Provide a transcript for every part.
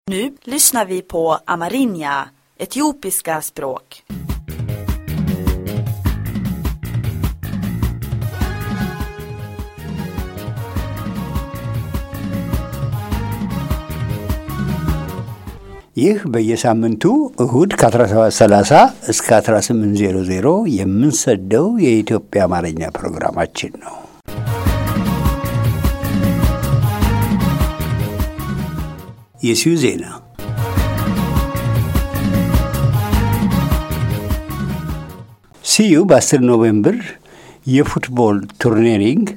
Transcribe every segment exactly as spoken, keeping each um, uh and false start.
Nu lyssnar vi på Amarinja, etiopiska språk. ይህ በየሳምንቱ እሁድ ከ17 ሰላሳ እስከ አስራ ስምንት ዜሮ ዜሮ የምንሰደው የኢትዮጵያ አማርኛ ፕሮግራማችን ነው። የሲዩ ዜና ሲዩ በአስር ኖቬምበር የፉትቦል ቱርኒሪንግ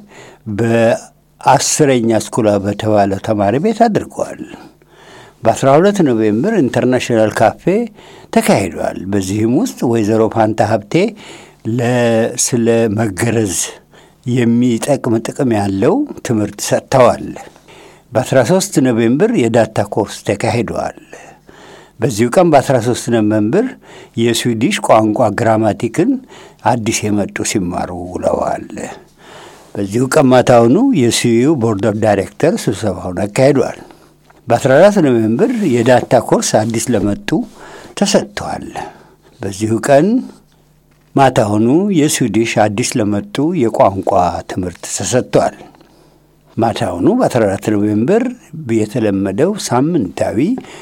በአስረኛ ስኩላ በተባለ ተማሪ ቤት አድርጓል። በአስራ ሁለት ኖቬምበር ኢንተርናሽናል ካፌ ተካሂዷል። በዚህም ውስጥ ወይዘሮ ፋንታ ሀብቴ ለስለ መገረዝ የሚጠቅም ጥቅም ያለው ትምህርት ሰጥተዋል። በአስራ ሶስት ኖቬምበር የዳታ ኮርስ ተካሂዷል። በዚሁ ቀን በአስራ ሶስት ኖቬምበር የስዊዲሽ ቋንቋ ግራማቲክን አዲስ የመጡ ሲማሩ ውለዋል። በዚሁ ቀን ማታውኑ የሲዩ ቦርድ ኦፍ ዳይሬክተር ስብሰባውን አካሂዷል። በአስራ አራት ኖቬምበር የዳታ ኮርስ አዲስ ለመጡ ተሰጥቷል። በዚሁ ቀን ማታውኑ የስዊዲሽ አዲስ ለመጡ የቋንቋ ትምህርት ተሰጥቷል። ማታውኑ በአስራ አራት ኖቬምበር የተለመደው ሳምንታዊ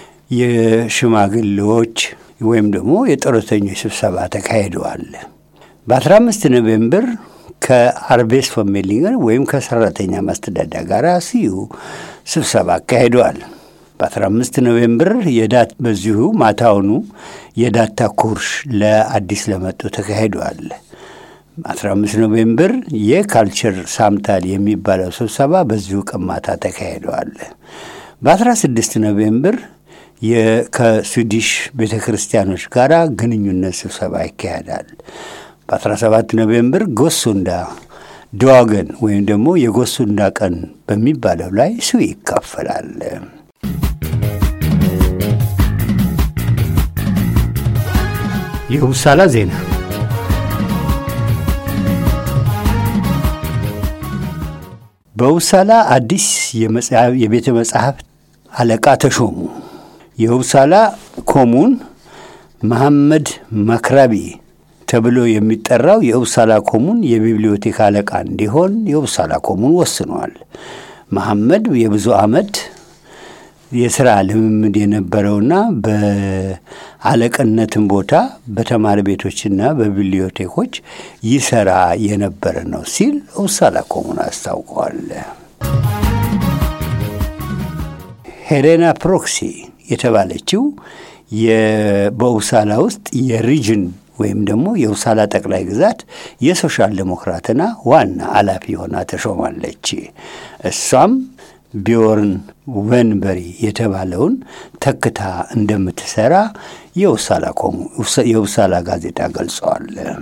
የሽማግሌዎች ወይም ደግሞ የጡረተኞች ስብሰባ ተካሂዷል። በአስራ አምስት ኖቬምበር ከአርቤስ ፋሚሊን ወይም ከሰራተኛ ማስተዳደሪያ ጋር ሲዩ ስብሰባ አካሂዷል። በአስራ አምስት ኖቬምበር የዳት በዚሁ ማታውኑ የዳታ ኮርስ ለአዲስ ለመጡ ተካሂዷል። አስራ አምስት ኖቬምበር የካልቸር ሳምታል የሚባለው ስብሰባ በዚሁ ቀን ማታ ተካሂዷል። በአስራ ስድስት ኖቬምበር የከስዊዲሽ ቤተክርስቲያኖች ጋራ ግንኙነት ስብሰባ ይካሄዳል። በአስራ ሰባት ኖቬምበር ጎሱንዳ ድዋገን ወይም ደግሞ የጎሱንዳ ቀን በሚባለው ላይ ሲዩ ይካፈላል። የውሳላ ዜና በውሳላ አዲስ የመጽሐፍ የቤተ መጽሐፍት አለቃ ተሾሙ። የውሳላ ኮሙን መሐመድ መክራቢ ተብሎ የሚጠራው የውሳላ ኮሙን የቢብሊዮቴክ አለቃ እንዲሆን የውሳላ ኮሙን ወስኗል። መሐመድ የብዙ ዓመት የሥራ ልምምድ የነበረውና በአለቅነትም ቦታ በተማሪ ቤቶችና በቢብሊዮቴኮች ይሰራ የነበረ ነው ሲል ውሳላ ኮሙን አስታውቋል። ሄሌና ፕሮክሲ የተባለችው በውሳላ ውስጥ የሪጅን ወይም ደግሞ የውሳላ ጠቅላይ ግዛት የሶሻል ዴሞክራትና ዋና ኃላፊ ሆና ተሾማለች። እሷም ቢዮርን ወንበሪ የተባለውን ተክታ እንደምትሰራ የውሳላ ኮሙ የውሳላ ጋዜጣ ገልጿል።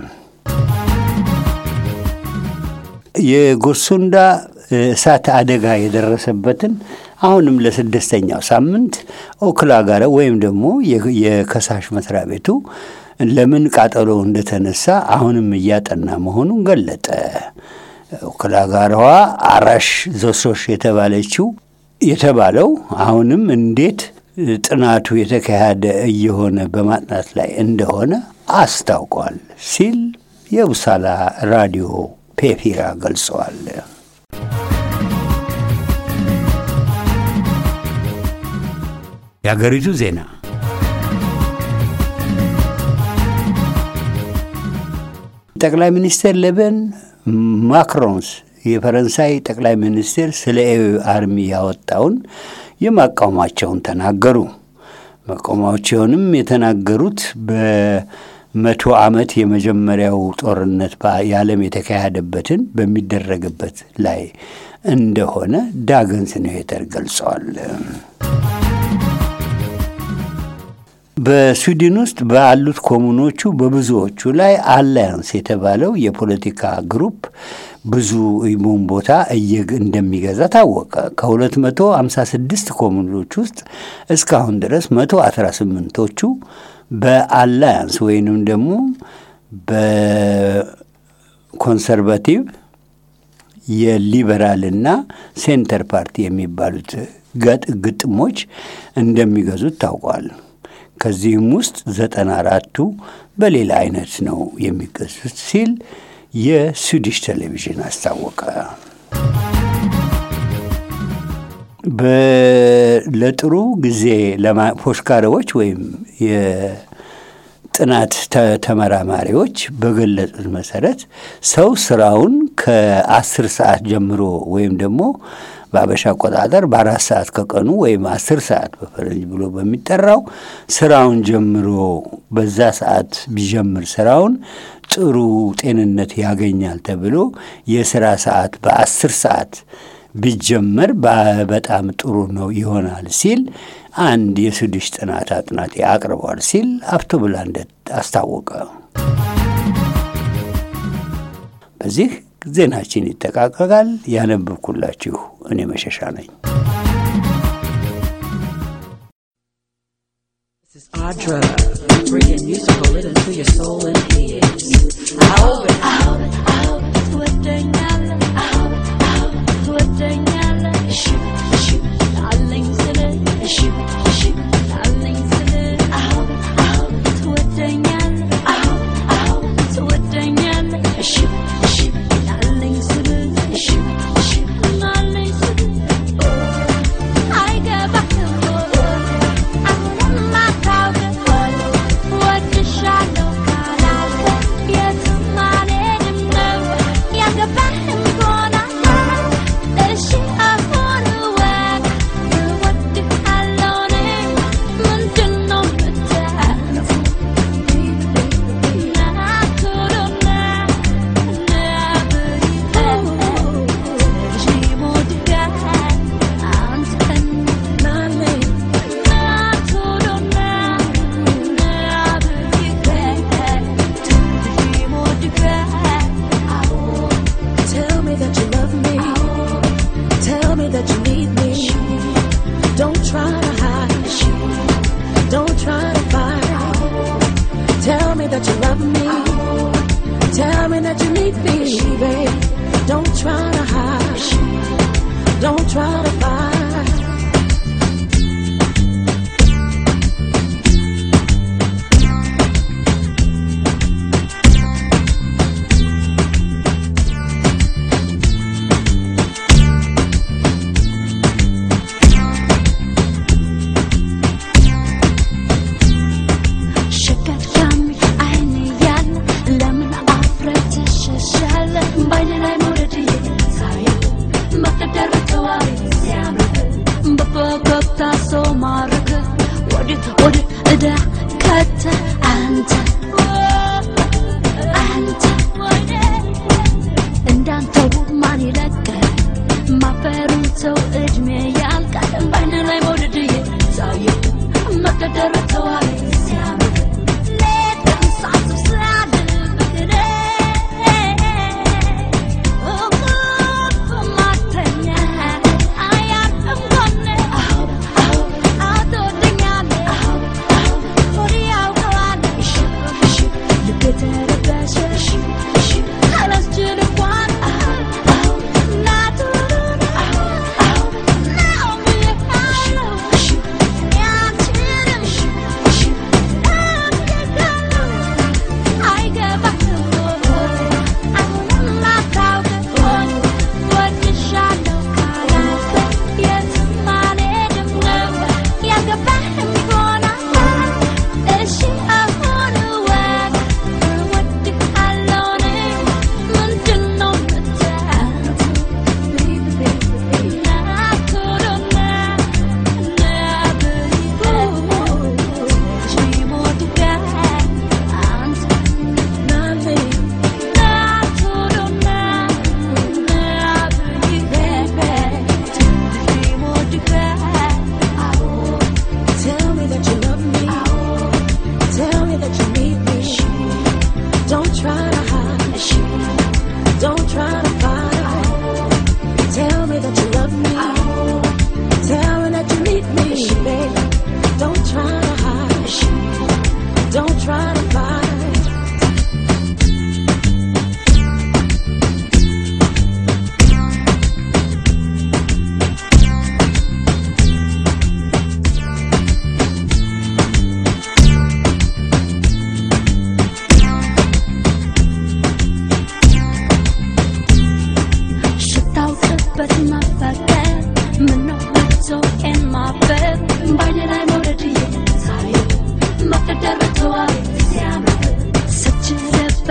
የጎሱንዳ እሳት አደጋ የደረሰበትን አሁንም ለስድስተኛው ሳምንት ኦክላ ጋር ወይም ደግሞ የከሳሽ መስሪያ ቤቱ ለምን ቃጠሎ እንደተነሳ አሁንም እያጠና መሆኑን ገለጠ። ኦክላ ጋራዋ አራሽ ዞሶሽ የተባለችው የተባለው አሁንም እንዴት ጥናቱ የተካሄደ እየሆነ በማጥናት ላይ እንደሆነ አስታውቋል ሲል የውሳላ ራዲዮ ፔፒራ ገልጿል። የሀገሪቱ ዜና ጠቅላይ ሚኒስትር ሌቤን ማክሮንስ የፈረንሳይ ጠቅላይ ሚኒስትር ስለ ኤዩ አርሚ ያወጣውን የማቃወማቸውን ተናገሩ። ማቃወማቸውንም የተናገሩት በመቶ ዓመት የመጀመሪያው ጦርነት በዓለም የተካሄደበትን በሚደረግበት ላይ እንደሆነ ዳገንስ ኒውተር ገልጸዋል። በስዊድን ውስጥ ባሉት ኮሙኖቹ በብዙዎቹ ላይ አላያንስ የተባለው የፖለቲካ ግሩፕ ብዙ ኢሙን ቦታ እየግ እንደሚገዛ ታወቀ። ከሁለት መቶ ሃምሳ ስድስት ኮሙኖች ውስጥ እስካሁን ድረስ መቶ አስራ ስምንቶቹ በአላያንስ ወይንም ደግሞ በኮንሰርቫቲቭ የሊበራልና ሴንተር ፓርቲ የሚባሉት ገጥ ግጥሞች እንደሚገዙት ታውቋል። ከዚህም ውስጥ ዘጠና አራቱ በሌላ አይነት ነው የሚገዙት ሲል የስዊዲሽ ቴሌቪዥን አስታወቀ። በለጥሩ ጊዜ ለፖሽካሮች ወይም የጥናት ተመራማሪዎች በገለጹት መሰረት ሰው ስራውን ከአስር ሰዓት ጀምሮ ወይም ደግሞ በአበሻ አቆጣጠር በአራት ሰዓት ከቀኑ ወይም አስር ሰዓት በፈረንጅ ብሎ በሚጠራው ስራውን ጀምሮ በዛ ሰዓት ቢጀምር ስራውን ጥሩ ጤንነት ያገኛል ተብሎ የሥራ ሰዓት በአስር ሰዓት ቢጀምር በጣም ጥሩ ነው ይሆናል ሲል አንድ የስዊዲሽ ጥናት አጥናት ያቀርባል ሲል አፍቶብላንdet አስታወቀ። በዚህ ዜናችን ይተካከላል። ያነበብኩላችሁ እኔ መሸሻ ነኝ። This is Audra, bringing musical rhythm to your soul and ears. I hope it, I hope it, I hope it, tuwedanyal, I hope it, I hope it, tuwedanyal, shoot, shoot, darling, silly, shoot, shoot, darling, silly, I hope it, I hope it, tuwedanyal, I hope it, I hope it, tuwedanyal, shoot, shoot, darling, silly, shoot, shoot, darling, silly, oh, I get back to Hello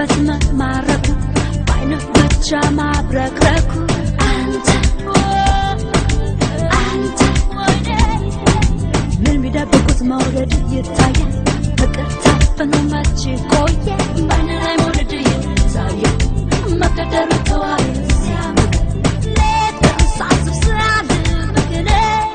በስመ ማረኩ ባይነ ብቻ ማብረክረኩ አንተ አንተ ምን ቢደብቁት መውደድ ይታያል ፍቅር ታፍኖ መች ቆየ ባይነ ላይ መውደድ ይታያል መቀደር ተዋይ ሲያምር ሌት ሳስብ ስራድ በግኔ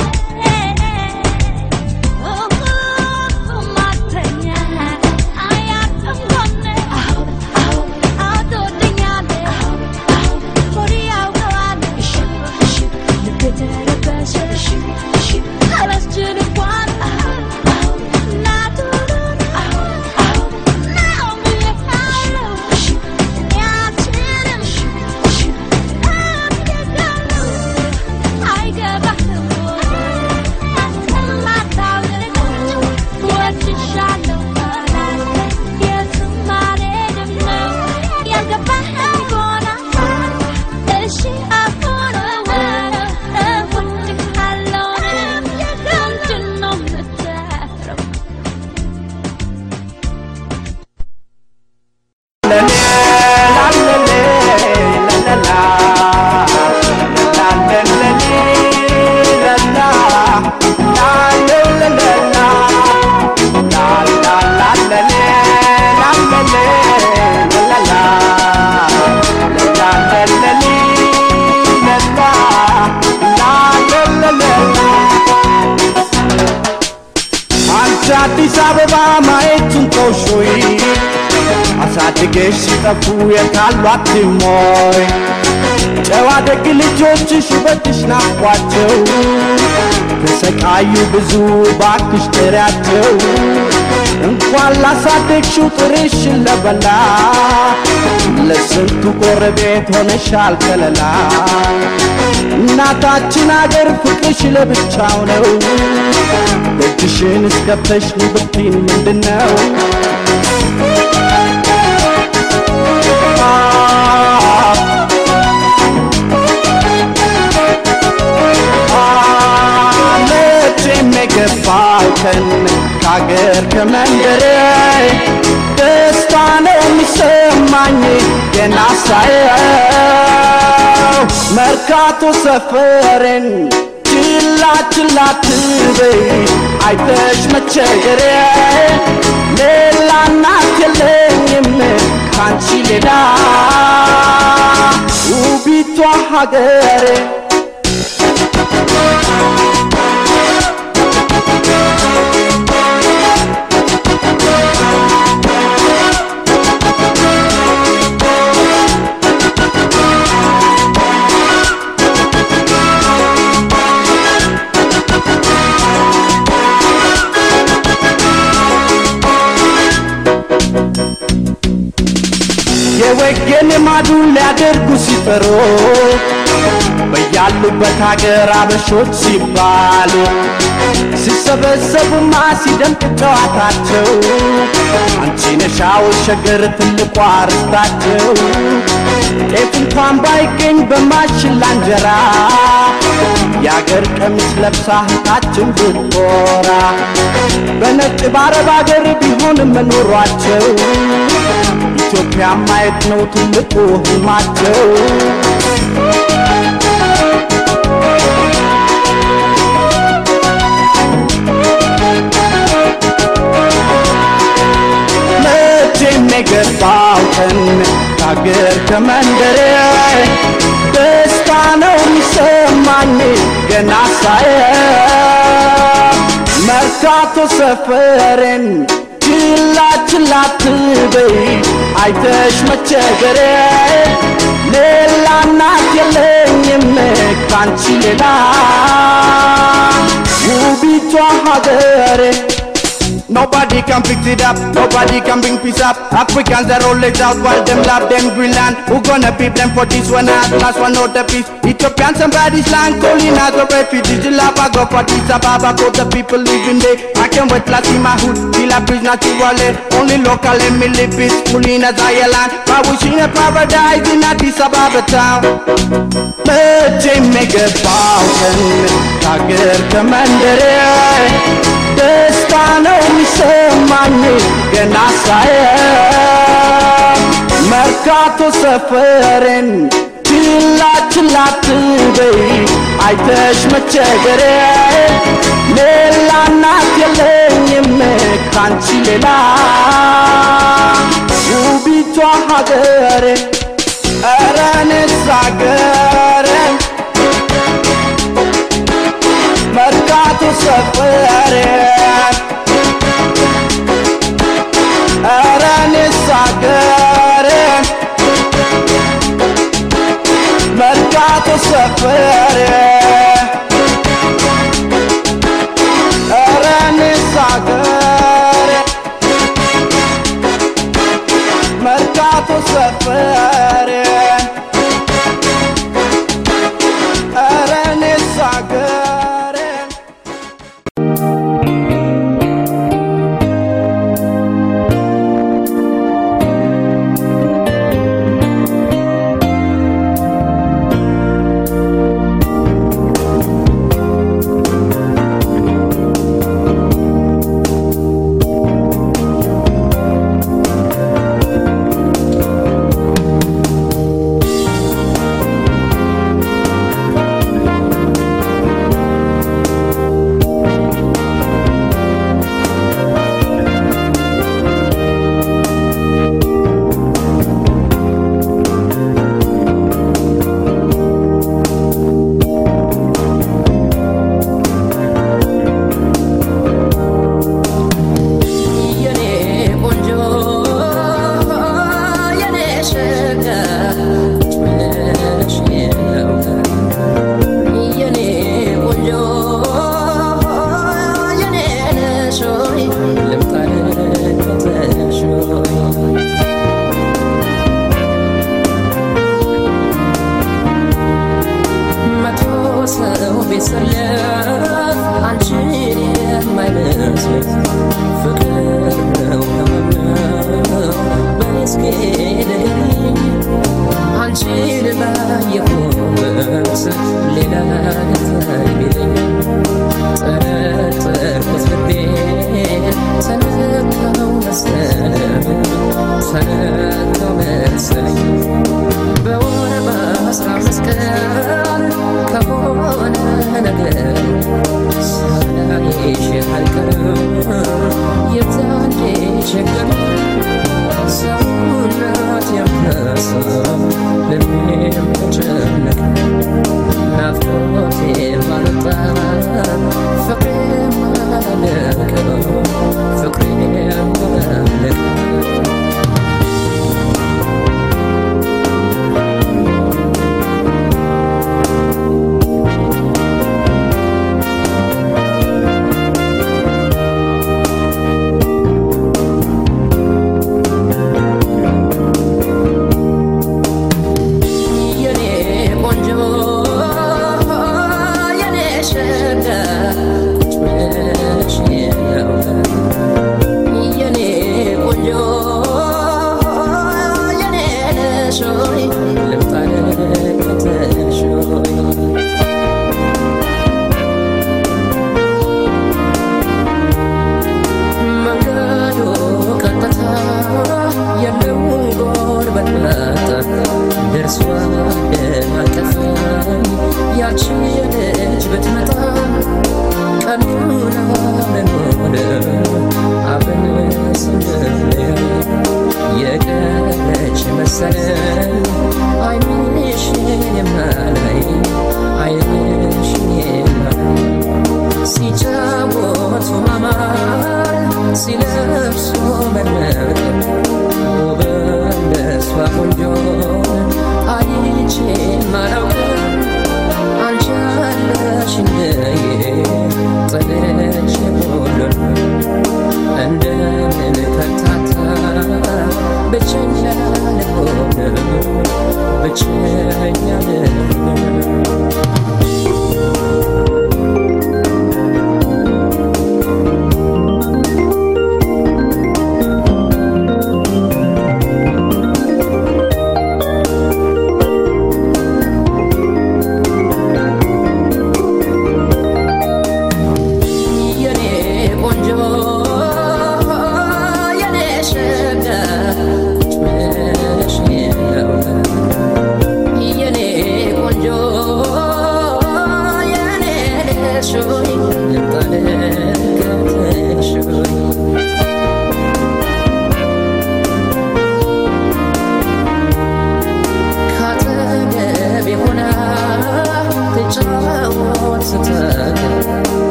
አዲስ አበባ ማየቱን ተውሾይ አሳድገሽ ሲጠፉ የታሏት ሞይ ጨዋ ደግ ልጆችሽ ውበትሽ ናፍቋቸው ተሰቃዩ ብዙ ባክሽ ጥሪያቸው እንኳን ላሳደግሽው ጥርሽን ለበላ ለስንቱ ጎረቤት ሆነሻል ከለላ እናታችን አገር ፍቅርሽ ለብቻው ነው ደጅሽን እስከፍተሽ ንብርቲን ምንድነው መገፋልከን ካገር ከመንደሬ ደስታ ነው የሚሰማኝ ገና ሳየው መርካቶ ሰፈሬን ችላ ችላ ትበይ አይተሽ መቸገሬ ሌላ እናት የለኝም ካንቺ ሌላ ውቢቷ ሀገሬ የወገን ማዱን ሊያደርጉ ሲፈሩ በያሉበት ሀገር አበሾች ሲባሉ ሲሰበሰቡማ ሲደምቅ ጨዋታቸው አንቺ ነሻው ሸገር ትልቋ ርስታቸው ጤፍ እንኳን ባይገኝ በማሽላ እንጀራ ያገር ቀሚስ ለብሳ ህታችን ብትኮራ በነጭ ባረብ አገር ቢሆንም መኖሯቸው ኢትዮጵያ ማየት ነው ትልቁ ህልማቸው መቼም የገባው ቀን ካገር ከመንደሬ ደስታ ነው የሚሰማኝ ገና ሳየው መርካቶ ሰፈሬን ችላ ችላ ትበይ አይተሽ መቸገሬ ሌላ እናት የለኝም ካንቺ ሌላ ውቢቷ ሀገሬ Nobody can fix it up, nobody can bring peace up. Africans are always out while them love them Greenland. Who gonna beat them for this one at last one know the peace. Ethiopian somebody's land calling as a refugee. The lava go for this Ababa, go the people living there. I can't wait to see my hood, feel a bridge naturally. Only local and me live peacefully in a Zion. But we see a paradise in Addis Ababa town. Let's make a thousand, Tiger Commander. ደስታ ነው የሚሰማኝ ገና ሳየው መርካቶ ሰፈሬን ችላ ችላ ትበይ አይተሽ መቸገሬ ሌላ እናት የለኝም ካንቺ ሌላ ውቢቷ ሀገሬ ኧረ እኔስ ሀገሬ መርካቶ ሰፈሬ ኧረ እኔስ ሀገሬ መርካቶ ሰፈሬ ኧረ እኔስ ሀገሬ መርካቶ ሰፈሬ ኧረ እኔስ ሀገሬ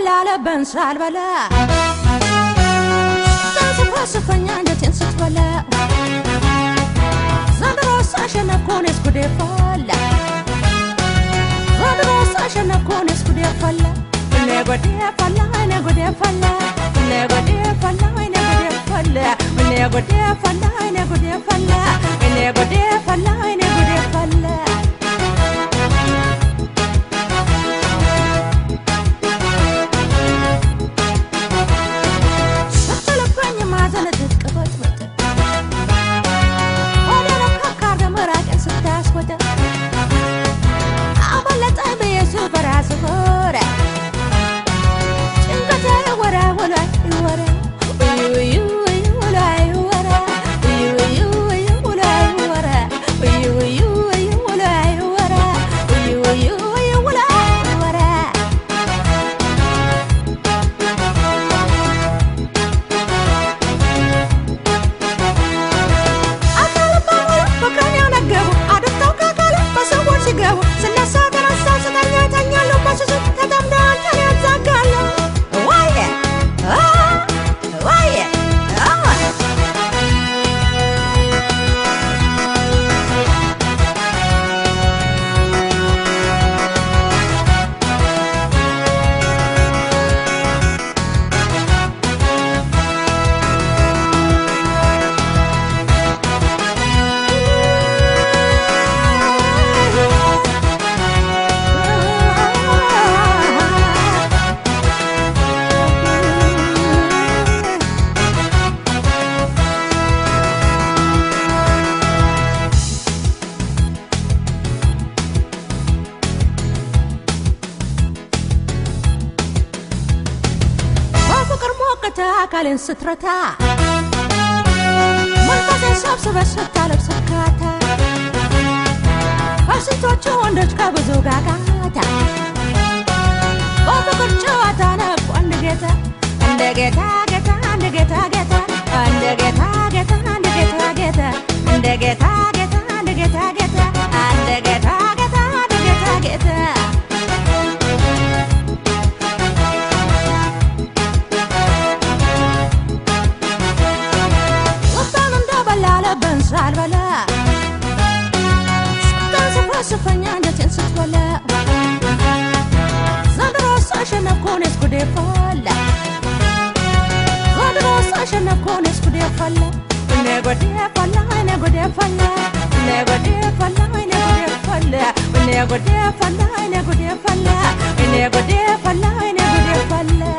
بلا لبن سال بلا تنسف سفنيا جتين ستبلا زادروس عشان أكون اسكودي فلا زادروس عشان أكون اسكودي فلا نقودي فلا نقودي فلا نقودي فلا نقودي فلا نقودي فلا نقودي فلا نقودي فلا نقودي فلا كالين سترتا منفاسي سبسب ستالب سكاتا فاسنتوچو وندوچ كبزو غاغاتا بفكر چواتا نكو عند ጌታ عند ጌታ ጌታ عند ጌታ ጌታ عند ጌታ ጌታ عند ጌታ ጌታ عند ጌታ ጌታ عند ጌታ ጌታ عند ጌታ ጌታ عند ጌታ ጌታ سال بلا تنسف سفنيا جتين ستبلا زادروس عشان أكون اسكودي فلا زادروس عشان أكون اسكودي فلا نقودي فلا نقودي فلا نقودي فلا نقودي فلا نقودي فلا نقودي فلا نقودي فلا نقودي فلا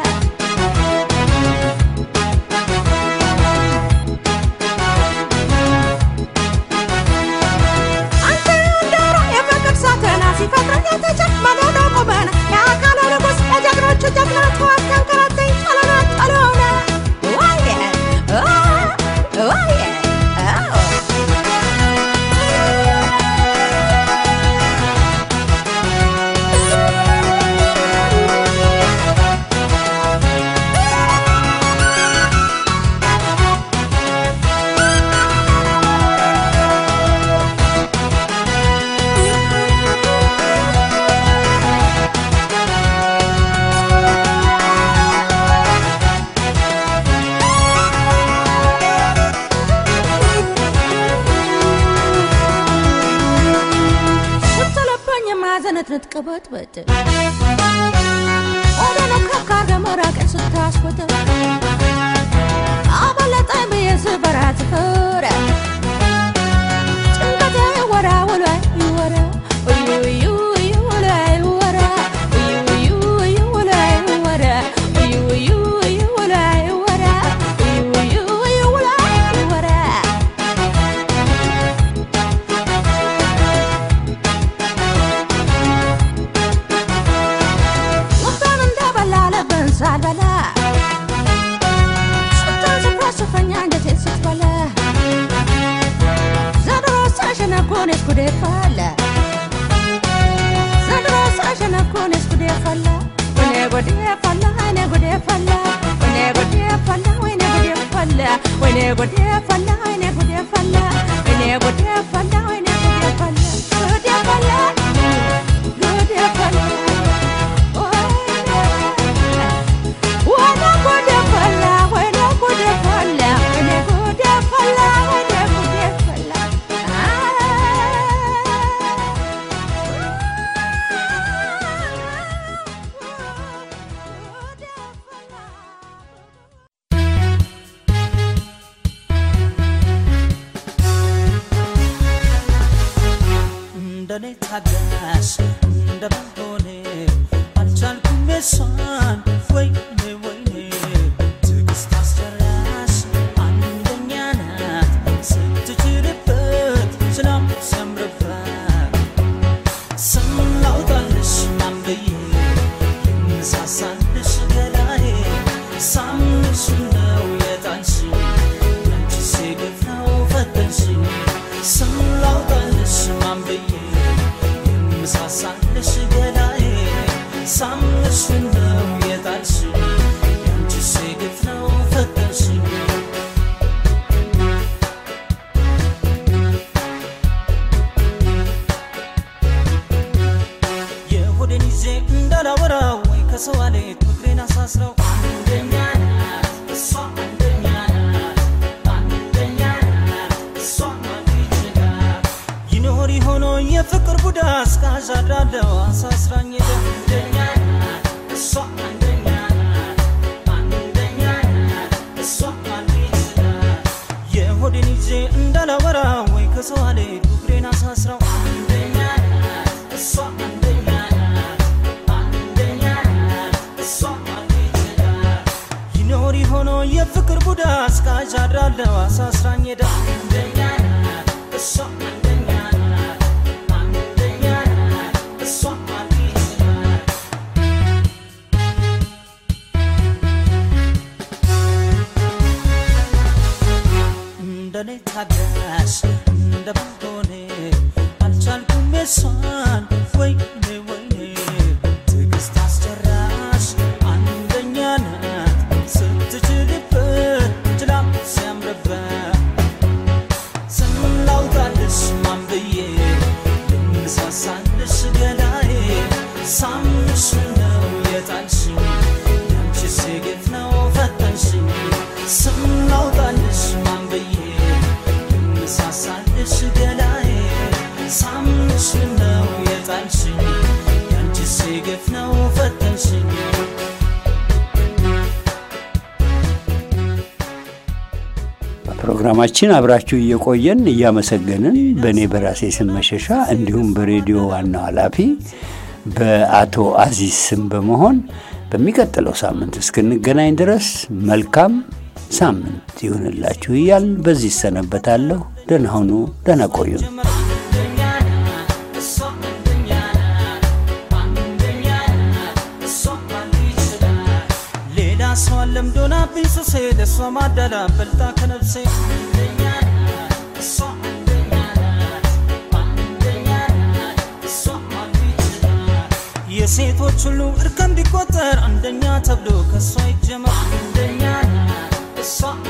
نتقبط بط أنا كفكار جمرك إنسى تاسفت أبلا طيب يسبرات فورا تنقطع ورا ولا يورا ويو ويو ويو ولا يورا ويو ويو ويو ولا يورا ويو ويو ويو ولا يورا ويو ويو ويو ولا يورا سال بلا ستان سفرس فنيا جتين ستبلا زادروس عشان أكون اسكودي فلا زادروس عشان أكون اسكودي فلا ونقودي فلا ونقودي فلا ونقودي فلا ونقودي فلا ونقودي فلا ونقودي فلا ونقودي فلا ونقودي فلا ፕሮግራማችን አብራችሁ እየቆየን እያመሰገንን በኔ በራሴ ስም መሸሻ እንዲሁም በሬዲዮ ዋናው ኃላፊ በአቶ አዚዝ ስም በመሆን በሚቀጥለው ሳምንት እስክንገናኝ ድረስ መልካም ሳምንት ይሁንላችሁ እያልን በዚህ ሰነበታለሁ። ደህና ሁኑ፣ ደህና ቆዩ። سوالم دونا بيسو سيد سوما دالا بلتا كنبسي የሴቶች ሁሉ እርከን ቢቆጠር አንደኛ ተብሎ ከሷ ይጀምራል አንደኛ እሷ